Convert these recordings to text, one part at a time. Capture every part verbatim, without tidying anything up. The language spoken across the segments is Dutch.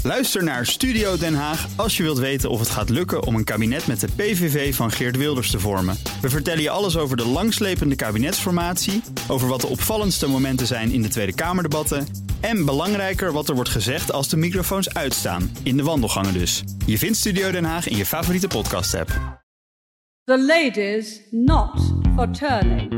Luister naar Studio Den Haag als je wilt weten of het gaat lukken om een kabinet met de P V V van Geert Wilders te vormen. We vertellen je alles over de langslepende kabinetsformatie, over wat de opvallendste momenten zijn in de Tweede Kamerdebatten en belangrijker wat er wordt gezegd als de microfoons uitstaan, in de wandelgangen dus. Je vindt Studio Den Haag in je favoriete podcast-app. The ladies not for turning.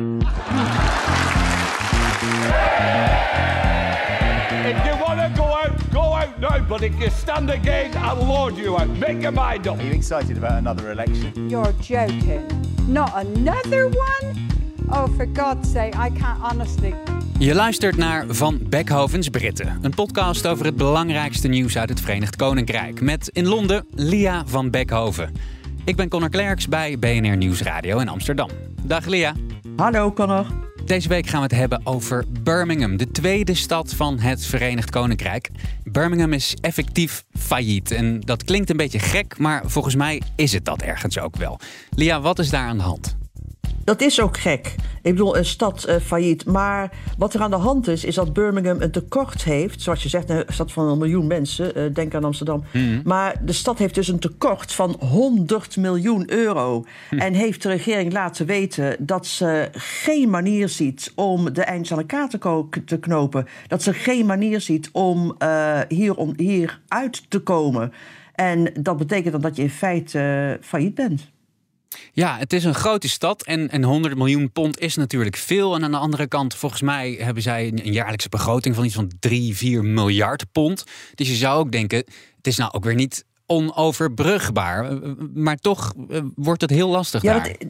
If you want to go out, go out now. But if you stand again, I'll lord you out. Make your mind up. Are you excited about another election? You're joking. Not another one? Oh, for God's sake, I can't honestly... Je luistert naar Van Beckhovens Britten. Een podcast over het belangrijkste nieuws uit het Verenigd Koninkrijk. Met in Londen Lia van Beckhoven. Ik ben Connor Klerks bij B N R Nieuwsradio in Amsterdam. Dag Lia. Hallo Connor. Deze week gaan we het hebben over Birmingham, de tweede stad van het Verenigd Koninkrijk. Birmingham is effectief failliet. En dat klinkt een beetje gek, maar volgens mij is het dat ergens ook wel. Lia, wat is daar aan de hand? Dat is ook gek. Ik bedoel, een stad uh, failliet. Maar wat er aan de hand is, is dat Birmingham een tekort heeft. Zoals je zegt, een stad van een miljoen mensen. Uh, denk aan Amsterdam. Mm. Maar de stad heeft dus een tekort van honderd miljoen euro. Mm. En heeft de regering laten weten dat ze geen manier ziet om de eindjes aan elkaar te, ko- te knopen. Dat ze geen manier ziet om uh, hier, om hier uit te komen. En dat betekent dan dat je in feite uh, failliet bent. Ja, het is een grote stad en, en honderd miljoen pond is natuurlijk veel. En aan de andere kant, volgens mij hebben zij een jaarlijkse begroting van iets van drie, vier miljard pond. Dus je zou ook denken, het is nou ook weer niet onoverbrugbaar. Maar toch uh, wordt het heel lastig ja, daar. Dat,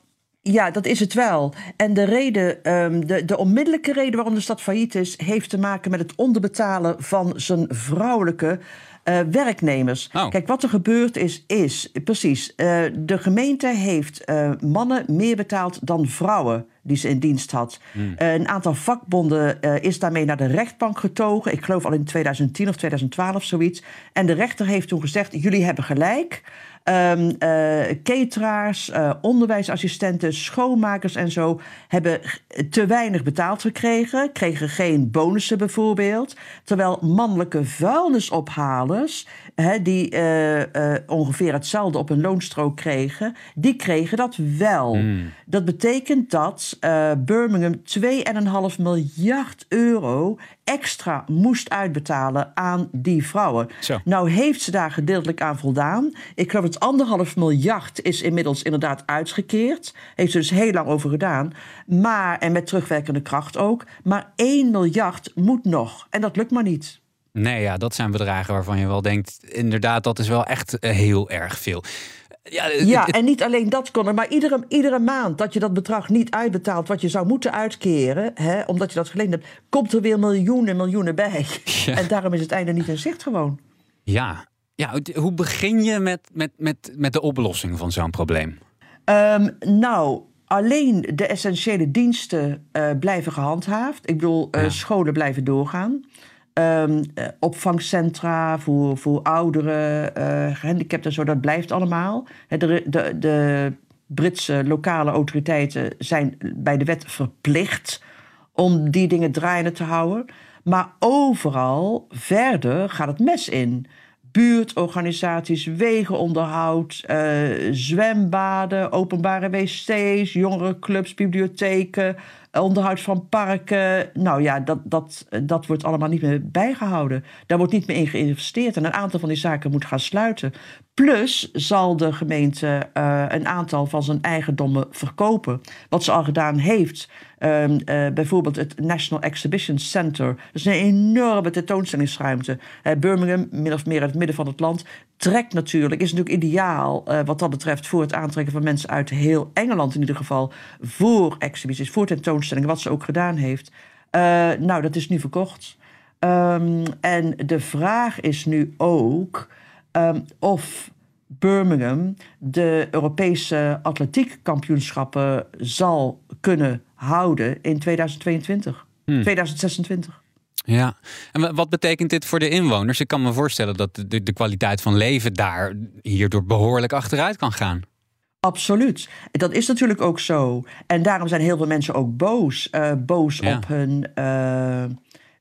ja, dat is het wel. En de reden, um, de, de onmiddellijke reden waarom de stad failliet is, heeft te maken met het onderbetalen van zijn vrouwelijke Uh, werknemers. Oh. Kijk, wat er gebeurd is, is precies. Uh, de gemeente heeft uh, mannen meer betaald dan vrouwen die ze in dienst had. Mm. Uh, een aantal vakbonden uh, is daarmee naar de rechtbank getogen. Ik geloof al in twintig tien of twintig twaalf zoiets. En de rechter heeft toen gezegd, jullie hebben gelijk. Um, uh, cateraars, uh, onderwijsassistenten, schoonmakers en zo hebben te weinig betaald gekregen. Kregen geen bonussen bijvoorbeeld. Terwijl mannelijke vuilnisophalers, hè, die uh, uh, ongeveer hetzelfde op een loonstrook kregen, die kregen dat wel. Mm. Dat betekent dat uh, Birmingham twee komma vijf miljard euro extra moest uitbetalen aan die vrouwen. Zo. Nou heeft ze daar gedeeltelijk aan voldaan. Ik geloof dat anderhalf miljard is inmiddels inderdaad uitgekeerd. Heeft ze dus heel lang over gedaan. Maar, en met terugwerkende kracht ook. Maar één miljard moet nog. En dat lukt maar niet. Nee, ja, dat zijn bedragen waarvan je wel denkt, inderdaad, dat is wel echt heel erg veel. Ja, ja, en niet alleen dat, Connor, maar iedere, iedere maand dat je dat bedrag niet uitbetaalt wat je zou moeten uitkeren, hè, omdat je dat geleend hebt, komt er weer miljoenen, miljoenen bij. Ja. En daarom is het einde niet in zicht gewoon. Ja, ja, hoe begin je met, met, met, met de oplossing van zo'n probleem? Um, nou, alleen de essentiële diensten uh, blijven gehandhaafd. Ik bedoel, uh, ja. scholen blijven doorgaan. Um, uh, opvangcentra voor, voor ouderen, uh, gehandicapten en zo, dat blijft allemaal. De, de, de Britse lokale autoriteiten zijn bij de wet verplicht om die dingen draaiende te houden. Maar overal verder gaat het mes in. Buurtorganisaties, wegenonderhoud, uh, zwembaden, openbare wc's, jongerenclubs, bibliotheken, onderhoud van parken. Nou ja, dat, dat, dat wordt allemaal niet meer bijgehouden. Daar wordt niet meer in geïnvesteerd. En een aantal van die zaken moet gaan sluiten. Plus zal de gemeente uh, een aantal van zijn eigendommen verkopen. Wat ze al gedaan heeft. Uh, uh, bijvoorbeeld het National Exhibition Center. Dat is een enorme tentoonstellingsruimte. Uh, Birmingham, min of meer uit het midden van het land, trekt natuurlijk, is natuurlijk ideaal uh, wat dat betreft voor het aantrekken van mensen uit heel Engeland in ieder geval. Voor exhibities, voor tentoonstellingen, wat ze ook gedaan heeft. Uh, nou, dat is nu verkocht. Um, en de vraag is nu ook um, of Birmingham de Europese atletiekkampioenschappen zal kunnen houden in tweeduizend tweeëntwintig, hmm. tweeduizend zesentwintig. Ja, en wat betekent dit voor de inwoners? Ik kan me voorstellen dat de, de kwaliteit van leven daar hierdoor behoorlijk achteruit kan gaan. Absoluut. Dat is natuurlijk ook zo. En daarom zijn heel veel mensen ook boos. Uh, boos ja. op hun uh,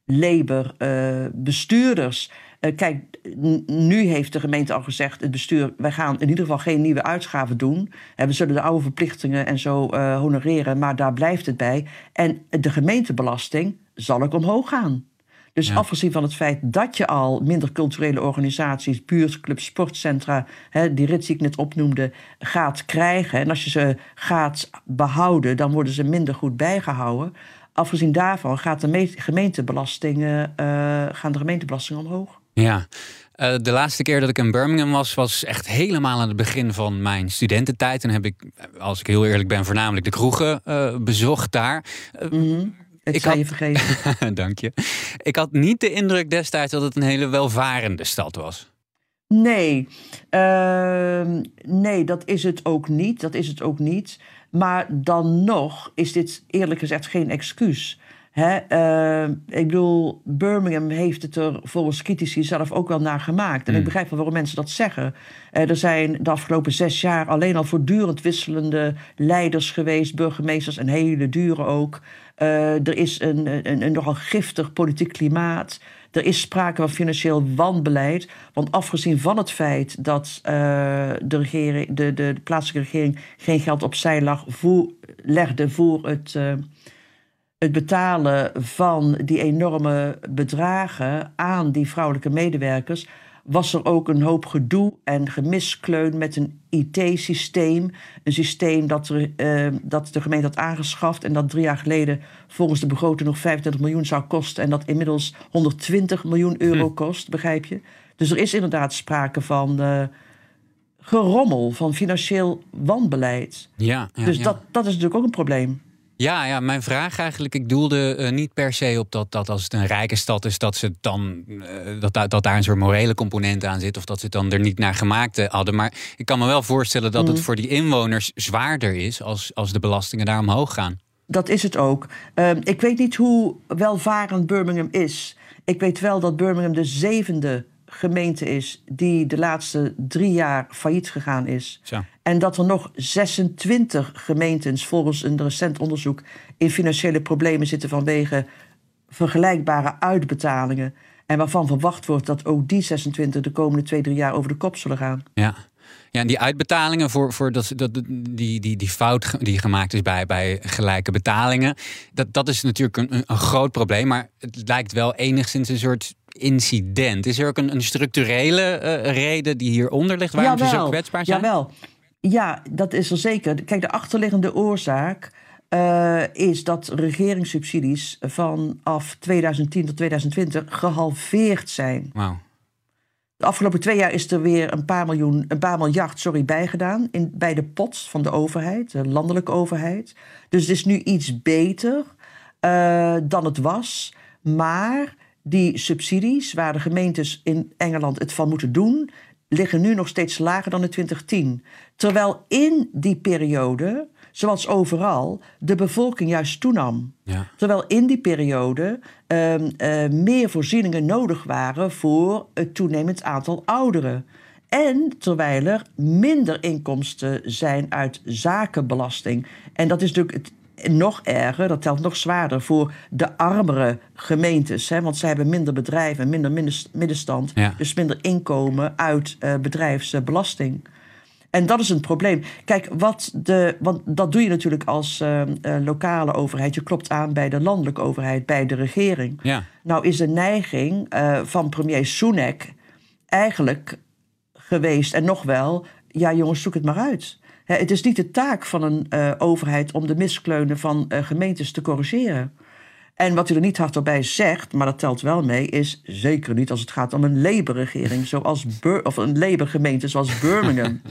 Labour uh, bestuurders. Uh, kijk, n- nu heeft de gemeente al gezegd, het bestuur, wij gaan in ieder geval geen nieuwe uitgaven doen. Uh, we zullen de oude verplichtingen en zo uh, honoreren, maar daar blijft het bij. En de gemeentebelasting zal ook omhoog gaan. Dus ja. afgezien van het feit dat je al minder culturele organisaties, buurtclubs, sportcentra, hè, die rits die ik net opnoemde, gaat krijgen. En als je ze gaat behouden, dan worden ze minder goed bijgehouden. Afgezien daarvan gaat de me- gemeentebelasting, uh, gaan de gemeentebelastingen omhoog. Ja, uh, de laatste keer dat ik in Birmingham was, was echt helemaal aan het begin van mijn studententijd. En heb ik, als ik heel eerlijk ben, voornamelijk de kroegen uh, bezocht daar. Uh, mm-hmm. Ik, ik zou je vergeten. Dank je. Ik had niet de indruk destijds dat het een hele welvarende stad was. Nee, uh, nee, dat is het ook niet. Dat is het ook niet. Maar dan nog is dit eerlijk gezegd geen excuus. Hè? Uh, ik bedoel, Birmingham heeft het er volgens critici zelf ook wel naar gemaakt. En mm. ik begrijp wel waarom mensen dat zeggen. Uh, er zijn de afgelopen zes jaar alleen al voortdurend wisselende leiders geweest, burgemeesters en hele dure ook. Uh, er is een, een, een nogal giftig politiek klimaat. Er is sprake van financieel wanbeleid. Want afgezien van het feit dat uh, de, regering, de, de, de plaatselijke regering geen geld opzij lag, voor, legde voor het, uh, het betalen van die enorme bedragen aan die vrouwelijke medewerkers, was er ook een hoop gedoe en gemiskleun met een I T-systeem. Een systeem dat, er, uh, dat de gemeente had aangeschaft en dat drie jaar geleden volgens de begroting nog vijfentwintig miljoen zou kosten en dat inmiddels honderdtwintig miljoen euro hm. kost, begrijp je? Dus er is inderdaad sprake van uh, gerommel, van financieel wanbeleid. Ja, ja, dus ja. Dat, dat is natuurlijk ook een probleem. Ja, ja, mijn vraag eigenlijk, ik doelde uh, niet per se op dat, dat als het een rijke stad is, dat ze dan uh, dat, dat daar een soort morele component aan zit, of dat ze het dan er niet naar gemaakt hadden. Maar ik kan me wel voorstellen dat mm. het voor die inwoners zwaarder is als, als de belastingen daar omhoog gaan. Dat is het ook. Uh, ik weet niet hoe welvarend Birmingham is. Ik weet wel dat Birmingham de zevende gemeente is die de laatste drie jaar failliet gegaan is. Zo. En dat er nog zesentwintig gemeentes volgens een recent onderzoek in financiële problemen zitten vanwege vergelijkbare uitbetalingen. En waarvan verwacht wordt dat ook die zesentwintig de komende twee, drie jaar over de kop zullen gaan. Ja. Ja, en die uitbetalingen voor, voor dat, dat, die, die, die fout die gemaakt is bij, bij gelijke betalingen, dat, dat is natuurlijk een, een groot probleem. Maar het lijkt wel enigszins een soort incident. Is er ook een, een structurele uh, reden die hieronder ligt waarom Jawel. ze zo kwetsbaar zijn? Jawel. Ja, dat is er zeker. Kijk, de achterliggende oorzaak uh, is dat regeringssubsidies vanaf tweeduizend tien tot tweeduizend twintig gehalveerd zijn. Wauw. De afgelopen twee jaar is er weer een paar miljoen, een paar miljard, sorry, bijgedaan in, bij de pot van de overheid, de landelijke overheid. Dus het is nu iets beter uh, dan het was. Maar die subsidies, waar de gemeentes in Engeland het van moeten doen, liggen nu nog steeds lager dan in twintig tien. Terwijl in die periode, zoals overal, de bevolking juist toenam. Ja. Terwijl in die periode uh, uh, meer voorzieningen nodig waren voor het toenemend aantal ouderen. En terwijl er minder inkomsten zijn uit zakenbelasting. En dat is natuurlijk het nog erger, dat telt nog zwaarder voor de armere gemeentes. Hè, want zij hebben minder bedrijven, minder middenstand. Ja. Dus minder inkomen uit uh, bedrijfsbelasting. En dat is een probleem. Kijk, wat de, want dat doe je natuurlijk als uh, uh, lokale overheid. Je klopt aan bij de landelijke overheid, bij de regering. Ja. Nou is de neiging uh, van premier Sunak eigenlijk geweest, en nog wel, ja jongens, zoek het maar uit. He, het is niet de taak van een uh, overheid om de miskleunen van uh, gemeentes te corrigeren. En wat u er niet hardop bij zegt, maar dat telt wel mee, is zeker niet als het gaat om een Labour-regering, zoals Bur- of een Labour-gemeente zoals Birmingham. um,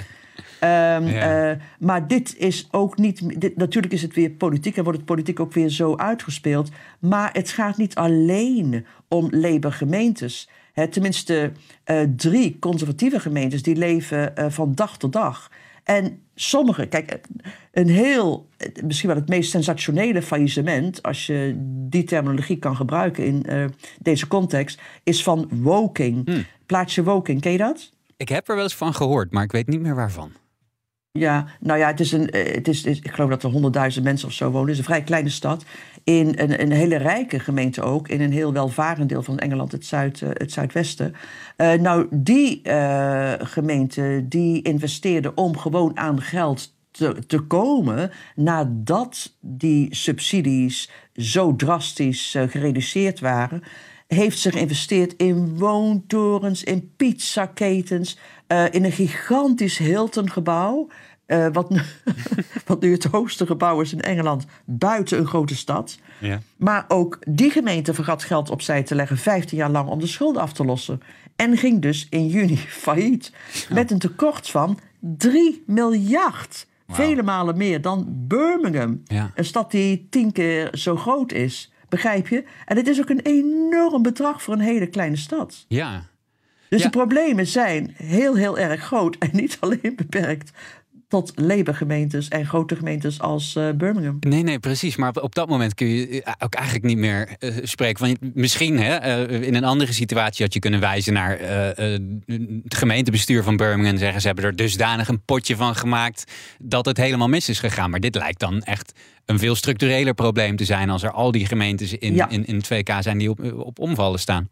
ja. uh, maar dit is ook niet. Dit, natuurlijk is het weer politiek en wordt het politiek ook weer zo uitgespeeld. Maar het gaat niet alleen om Labour-gemeentes. He, tenminste, uh, drie conservatieve gemeentes die leven uh, van dag tot dag. En sommige, kijk, een heel, misschien wel het meest sensationele faillissement, als je die terminologie kan gebruiken in uh, deze context, is van Woking. Hmm. Plaatsje Woking, ken je dat? Ik heb er wel eens van gehoord, maar ik weet niet meer waarvan. Ja, nou ja, het is een, het is, ik geloof dat er honderdduizend mensen of zo wonen. Het is een vrij kleine stad. In een, een hele rijke gemeente ook. In een heel welvarend deel van Engeland, het, zuid, het zuidwesten. Uh, nou, die uh, gemeente die investeerde om gewoon aan geld te, te komen nadat die subsidies zo drastisch uh, gereduceerd waren, heeft ze geïnvesteerd in woontorens, in pizzaketens, uh, in een gigantisch Hilton-gebouw. Uh, wat, nu, wat nu het hoogste gebouw is in Engeland, buiten een grote stad. Ja. Maar ook die gemeente vergat geld opzij te leggen, vijftien jaar lang, om de schulden af te lossen. En ging dus in juni failliet. Ja. Met een tekort van drie miljard. Wow. Vele malen meer dan Birmingham. Ja. Een stad die tien keer zo groot is. Begrijp je? En het is ook een enorm bedrag voor een hele kleine stad. Ja. Dus ja. de problemen zijn heel, heel erg groot. En niet alleen beperkt tot Labour-gemeentes en grote gemeentes als uh, Birmingham. Nee, nee, precies. Maar op, op dat moment kun je ook eigenlijk niet meer uh, spreken. Want misschien hè, uh, in een andere situatie had je kunnen wijzen naar uh, uh, het gemeentebestuur van Birmingham en zeggen ze hebben er dusdanig een potje van gemaakt dat het helemaal mis is gegaan. Maar dit lijkt dan echt een veel structureler probleem te zijn als er al die gemeentes in, ja. in, in het V K zijn die op, op omvallen staan.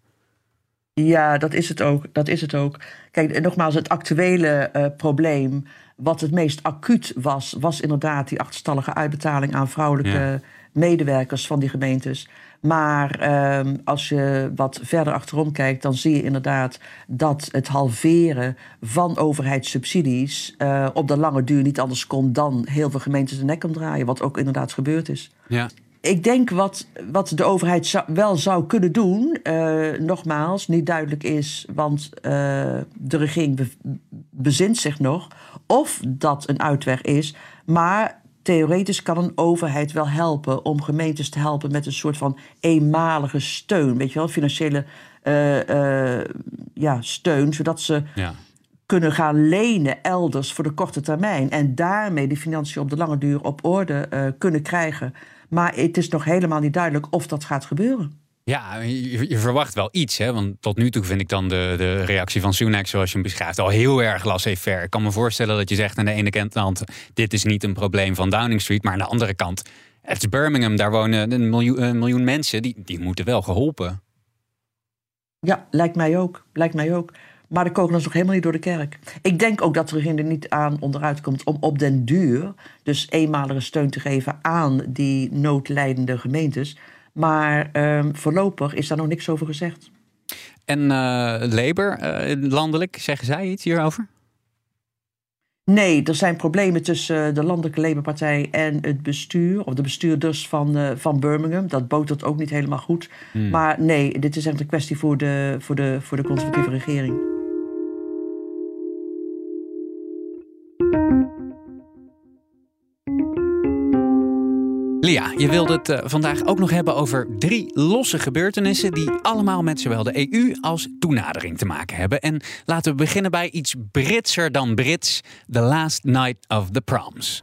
Ja, dat is het ook. Dat is het ook. Kijk, nogmaals, het actuele uh, probleem, wat het meest acuut was, was inderdaad die achterstallige uitbetaling aan vrouwelijke ja. medewerkers van die gemeentes. Maar uh, als je wat verder achterom kijkt, dan zie je inderdaad dat het halveren van overheidssubsidies uh, op de lange duur niet anders kon dan heel veel gemeentes de nek omdraaien, wat ook inderdaad gebeurd is. Ja. Ik denk wat, wat de overheid zou, wel zou kunnen doen, uh, nogmaals, niet duidelijk is, want uh, de regering be, bezint zich nog, of dat een uitweg is. Maar theoretisch kan een overheid wel helpen om gemeentes te helpen met een soort van eenmalige steun, weet je wel, financiële uh, uh, ja, steun, zodat ze ja. kunnen gaan lenen elders voor de korte termijn en daarmee de financiën op de lange duur op orde uh, kunnen krijgen. Maar het is nog helemaal niet duidelijk of dat gaat gebeuren. Ja, je, je verwacht wel iets, hè? Want tot nu toe vind ik dan de, de reactie van Sunak, zoals je hem beschrijft, al heel erg laissez-faire. Ik kan me voorstellen dat je zegt aan de ene kant, dit is niet een probleem van Downing Street, maar aan de andere kant, het is Birmingham, daar wonen een miljoen, een miljoen mensen, die, die moeten wel geholpen. Ja, lijkt mij ook. Lijkt mij ook. Maar de kogel is nog helemaal niet door de kerk. Ik denk ook dat de regering er niet aan onderuit komt om op den duur dus eenmalige steun te geven aan die noodlijdende gemeentes. Maar uh, voorlopig is daar nog niks over gezegd. En uh, Labour, uh, landelijk, zeggen zij iets hierover? Nee, er zijn problemen tussen de landelijke Labour-partij en het bestuur, of de bestuurders van, uh, van Birmingham. Dat botert ook niet helemaal goed. Hmm. Maar nee, dit is echt een kwestie voor de, voor de, voor de conservatieve regering. Lia, je wilde het uh, vandaag ook nog hebben over drie losse gebeurtenissen die allemaal met zowel de E U als toenadering te maken hebben. En laten we beginnen bij iets Britser dan Brits, The Last Night of the Proms.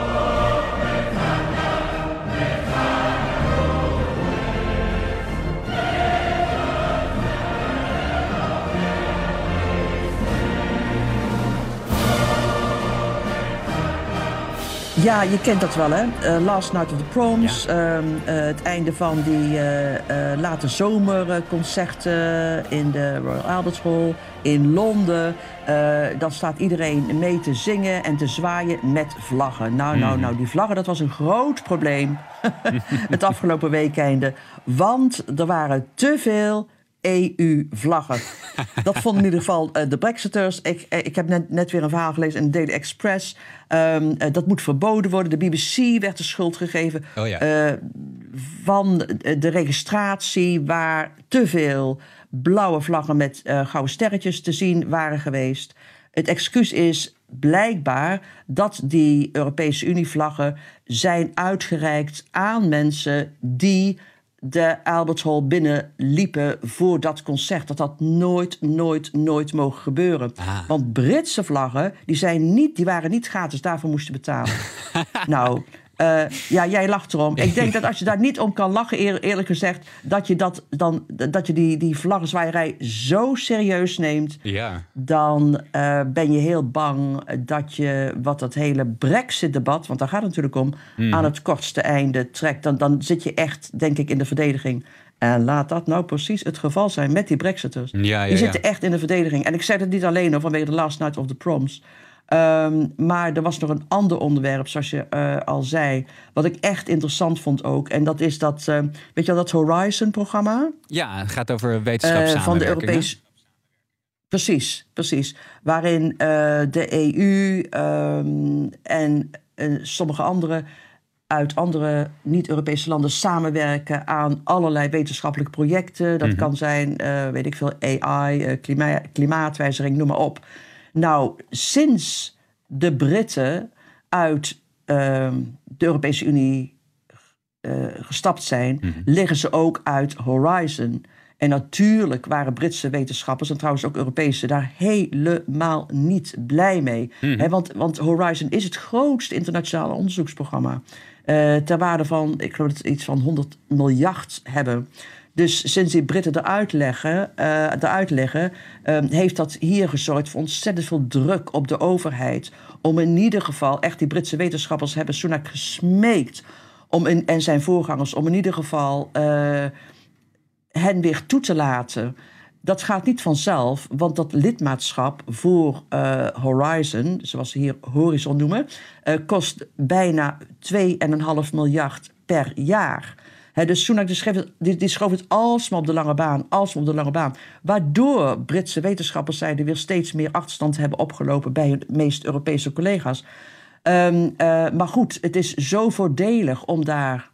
Ja, je kent dat wel, hè? Uh, Last Night of the Proms. Ja. Uh, uh, het einde van die uh, uh, late zomerconcerten in de Royal Albert Hall in Londen. Uh, dan staat iedereen mee te zingen en te zwaaien met vlaggen. Nou, nou, nou, die vlaggen, dat was een groot probleem het afgelopen weekende. Want er waren te veel E U-vlaggen. Dat vonden in ieder geval uh, de Brexiters. Ik, ik heb net, net weer een verhaal gelezen in de Daily Express. Um, uh, dat moet verboden worden. De B B C werd de schuld gegeven oh ja. uh, van de registratie waar te veel blauwe vlaggen met uh, gouden sterretjes te zien waren geweest. Het excuus is blijkbaar dat die Europese Unie-vlaggen zijn uitgereikt aan mensen die de Albert Hall binnenliepen voor dat concert. Dat had nooit, nooit, nooit mogen gebeuren. Ah. Want Britse vlaggen, die, zijn niet, die waren niet gratis, daarvoor moest je betalen. nou, Uh, ja, jij lacht erom. Ik denk dat als je daar niet om kan lachen, eer, eerlijk gezegd, dat je, dat, dan, dat je die, die vlaggenzwaaierij zo serieus neemt, ja. dan uh, ben je heel bang dat je wat dat hele Brexit-debat, want daar gaat het natuurlijk om, mm. aan het kortste einde trekt. Dan, dan zit je echt, denk ik, in de verdediging. En laat dat nou precies het geval zijn met die Brexiters. Ja, ja, die zitten ja. echt in de verdediging. En ik zeg het niet alleen hoor, vanwege de Last Night of the Proms. Um, maar er was nog een ander onderwerp, zoals je uh, al zei, wat ik echt interessant vond ook. En dat is dat, uh, weet je wel, dat Horizon-programma? Ja, het gaat over wetenschapssamenwerking. Uh, van de Europese. Precies, precies. Waarin uh, de E U um, en uh, sommige andere uit andere niet-Europese landen samenwerken aan allerlei wetenschappelijke projecten. Dat mm-hmm. kan zijn, uh, weet ik veel, A I, uh, klima- klimaatwijziging, noem maar op. Nou, sinds de Britten uit uh, de Europese Unie uh, gestapt zijn, mm-hmm. liggen ze ook uit Horizon. En natuurlijk waren Britse wetenschappers, en trouwens ook Europese, daar helemaal niet blij mee. Mm-hmm. He, want, want Horizon is het grootste internationale onderzoeksprogramma. Uh, ter waarde van, ik geloof dat het iets van honderd miljard hebben. Dus sinds die Britten eruit leggen, uh, eruit leggen uh, heeft dat hier gezorgd voor ontzettend veel druk op de overheid. Om in ieder geval, echt die Britse wetenschappers hebben Sunak gesmeekt om in, en zijn voorgangers om in ieder geval uh, hen weer toe te laten. Dat gaat niet vanzelf, want dat lidmaatschap voor uh, Horizon, zoals ze hier Horizon noemen, uh, kost bijna twee komma vijf miljard per jaar. He, dus Sunak die schreef het, die, die schoof het alsmaar op de lange baan, alsmaar op de lange baan. Waardoor Britse wetenschappers zeiden weer steeds meer achterstand hebben opgelopen bij hun meest Europese collega's. Um, uh, maar goed, het is zo voordelig om daar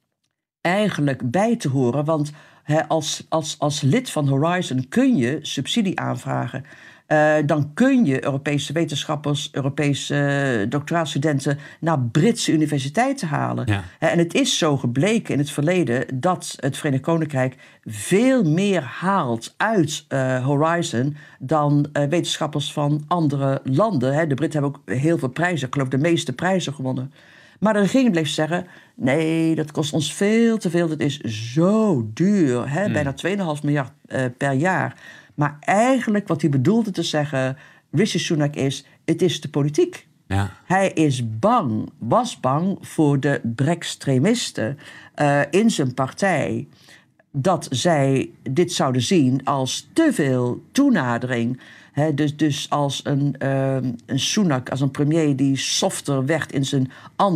eigenlijk bij te horen, want He, als, als, als lid van Horizon kun je subsidie aanvragen. Uh, dan kun je Europese wetenschappers, Europese uh, doctoraatstudenten naar Britse universiteiten halen. Ja. He, en het is zo gebleken in het verleden dat het Verenigd Koninkrijk veel meer haalt uit uh, Horizon dan uh, wetenschappers van andere landen. He, de Britten hebben ook heel veel prijzen, ik geloof de meeste prijzen gewonnen. Maar de regering bleef zeggen, nee, dat kost ons veel te veel. Dat is zo duur, hè? Mm. bijna twee komma vijf miljard uh, per jaar. Maar eigenlijk wat hij bedoelde te zeggen, Rishi Sunak, is, het is de politiek. Ja. Hij is bang, was bang voor de Brextremisten uh, in zijn partij, dat zij dit zouden zien als te veel toenadering. He, dus, dus als een, uh, een Sunak, als een premier die softer werd in zijn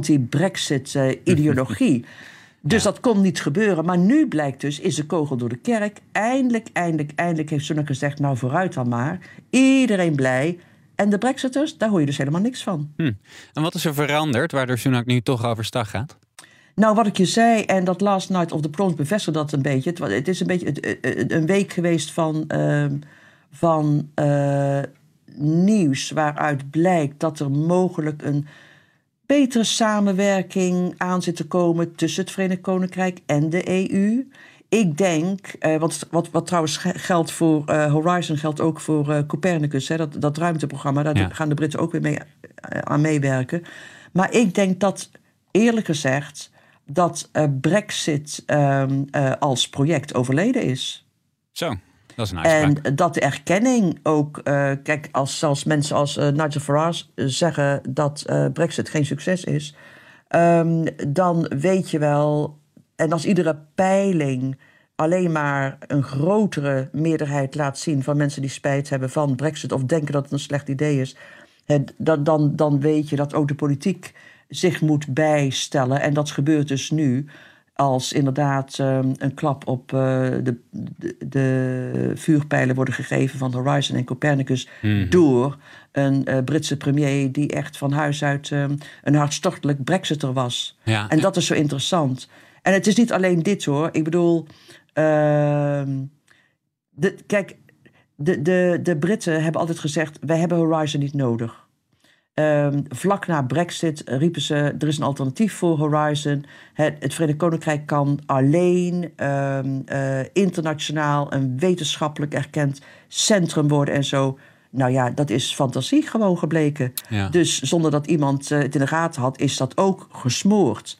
anti-Brexit-ideologie. Uh, dus ja. dat kon niet gebeuren. Maar nu blijkt dus, is de kogel door de kerk. Eindelijk, eindelijk, eindelijk heeft Sunak gezegd, nou vooruit dan maar. Iedereen blij. En de Brexiters, daar hoor je dus helemaal niks van. Hm. En wat is er veranderd, waardoor Sunak nu toch overstag gaat? Nou, wat ik je zei, en dat Last Night of the Proms bevestigt dat een beetje. Het, het is een beetje een week geweest van... Uh, van uh, nieuws waaruit blijkt dat er mogelijk een betere samenwerking aan zit te komen tussen het Verenigd Koninkrijk en de E U. Ik denk, uh, wat, wat, wat trouwens geldt voor uh, Horizon, geldt ook voor uh, Copernicus, hè, dat, dat ruimteprogramma, daar ja. gaan de Britten ook weer mee, uh, aan meewerken. Maar ik denk dat, eerlijk gezegd, dat uh, Brexit uh, uh, als project overleden is. Zo. Dat is een uitspraak. En dat de erkenning ook... Uh, kijk, als zelfs mensen als uh, Nigel Farage zeggen dat uh, Brexit geen succes is, Um, dan weet je wel... En als iedere peiling alleen maar een grotere meerderheid laat zien van mensen die spijt hebben van Brexit of denken dat het een slecht idee is, het, dan, dan, dan weet je dat ook de politiek zich moet bijstellen. En dat gebeurt dus nu als inderdaad um, een klap op uh, de, de, de vuurpijlen worden gegeven van Horizon en Copernicus mm-hmm. door een uh, Britse premier die echt van huis uit um, een hartstochtelijk Brexiter was. Ja, en ja. dat is zo interessant. En het is niet alleen dit hoor. Ik bedoel, uh, de, kijk, de, de, de Britten hebben altijd gezegd, wij hebben Horizon niet nodig. Um, vlak na Brexit riepen ze, er is een alternatief voor Horizon. Het, het Verenigd Koninkrijk kan alleen um, uh, internationaal een wetenschappelijk erkend centrum worden en zo. Nou ja, dat is fantasie gewoon gebleken. Ja. Dus zonder dat iemand uh, het in de gaten had, is dat ook gesmoord.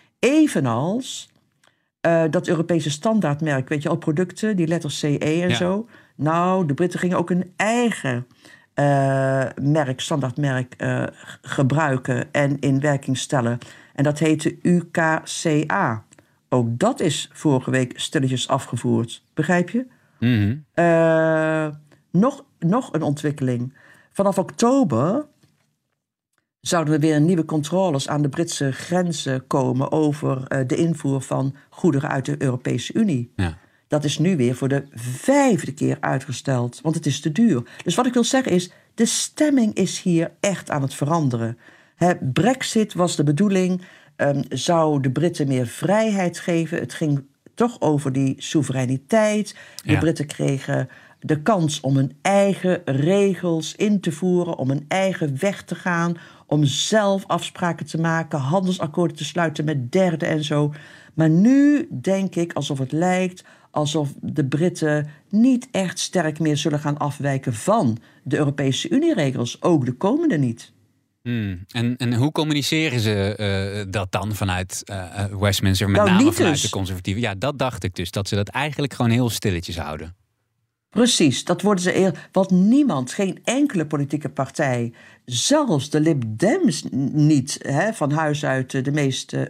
Evenals uh, dat Europese standaardmerk, weet je al, producten, die letters C E en ja. zo. Nou, de Britten gingen ook een eigen uh, merk, standaardmerk, uh, gebruiken en in werking stellen. En dat heette U K C A. Ook dat is vorige week stilletjes afgevoerd. Begrijp je? Mm-hmm. Uh, nog, nog een ontwikkeling. Vanaf oktober zouden er weer nieuwe controles aan de Britse grenzen komen over uh, de invoer van goederen uit de Europese Unie. Ja. Dat is nu weer voor de vijfde keer uitgesteld, want het is te duur. Dus wat ik wil zeggen is, de stemming is hier echt aan het veranderen. He, Brexit was de bedoeling, um, zou de Britten meer vrijheid geven. Het ging toch over die soevereiniteit. De ja. Britten kregen de kans om hun eigen regels in te voeren, om een eigen weg te gaan, om zelf afspraken te maken, handelsakkoorden te sluiten met derden en zo. Maar nu denk ik alsof het lijkt alsof de Britten niet echt sterk meer zullen gaan afwijken van de Europese Unie-regels, ook de komende niet. Hmm. En, en hoe communiceren ze uh, dat dan vanuit uh, Westminster, met nou, name vanuit dus. de conservatieven? Ja, dat dacht ik dus, dat ze dat eigenlijk gewoon heel stilletjes houden. Precies, dat worden ze eer. Want niemand, geen enkele politieke partij, zelfs de Lib Dems niet, hè, van huis uit de meest uh,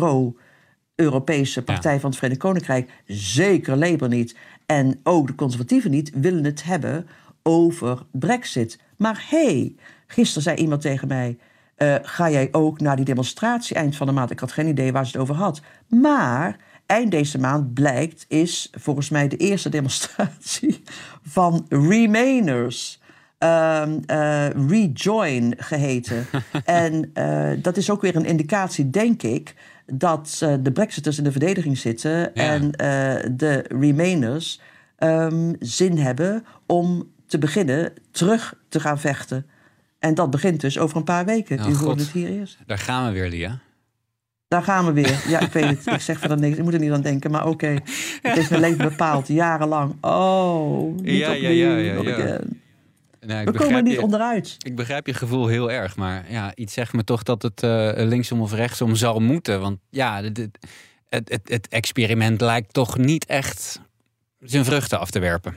pro-Europese partij ja. van het Verenigd Koninkrijk, zeker Labour niet, en ook de conservatieven niet, willen het hebben over Brexit. Maar hé, hey, gisteren zei iemand tegen mij, uh, ga jij ook naar die demonstratie eind van de maand? Ik had geen idee waar ze het over had. Maar eind deze maand blijkt, is volgens mij de eerste demonstratie van Remainers. Uh, uh, Rejoin geheten. En uh, dat is ook weer een indicatie, denk ik, dat uh, de Brexiters in de verdediging zitten ja. en uh, de Remainers um, zin hebben om te beginnen terug te gaan vechten. En dat begint dus over een paar weken. Oh, U hoort het hier eerst. Daar gaan we weer, Lia. Daar gaan we weer. Ja, ik weet het. Ik zeg verder niks. Ik moet er niet aan denken, maar oké. Okay. Het heeft mijn leven bepaald, jarenlang. Oh, niet ja, opnieuw, ja, ja, ja, not ja. again. Nou, we komen er niet je, onderuit. Ik begrijp je gevoel heel erg, maar ja, iets zegt me toch dat het uh, linksom of rechtsom zal moeten. Want ja, het, het, het, het experiment lijkt toch niet echt zijn vruchten af te werpen.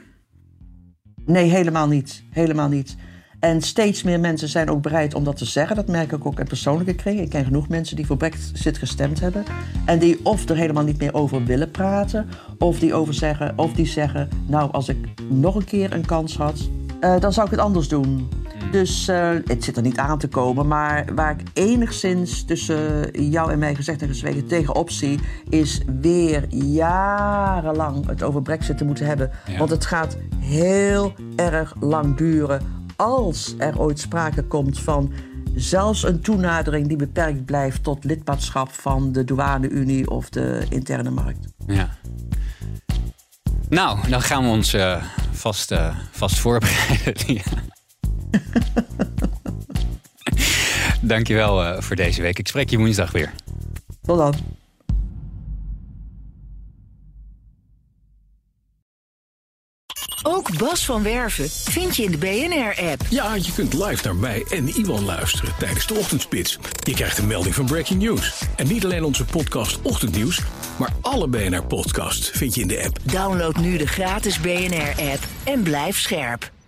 Nee, helemaal niet. Helemaal niet. En steeds meer mensen zijn ook bereid om dat te zeggen. Dat merk ik ook in persoonlijke kringen. Ik ken genoeg mensen die voor Brexit gestemd hebben. En die of er helemaal niet meer over willen praten. Of die, over zeggen, of die zeggen, nou, als ik nog een keer een kans had, uh, dan zou ik het anders doen. Mm. Dus uh, het zit er niet aan te komen. Maar waar ik enigszins tussen jou en mij gezegd en gezwegen tegenop zie, is weer jarenlang het over Brexit te moeten hebben. Ja. Want het gaat heel erg lang duren. Als er ooit sprake komt van zelfs een toenadering die beperkt blijft tot lidmaatschap van de douane-Unie of de interne markt. Ja. Nou, dan gaan we ons uh, vast, uh, vast voorbereiden. Ja. Dankjewel uh, voor deze week. Ik spreek je woensdag weer. Tot dan. Ook Bas van Werven vind je in de B N R-app. Ja, je kunt live naar mij en Iwan luisteren tijdens de ochtendspits. Je krijgt een melding van Breaking News. En niet alleen onze podcast Ochtendnieuws, maar alle B N R-podcasts vind je in de app. Download nu de gratis B N R-app en blijf scherp.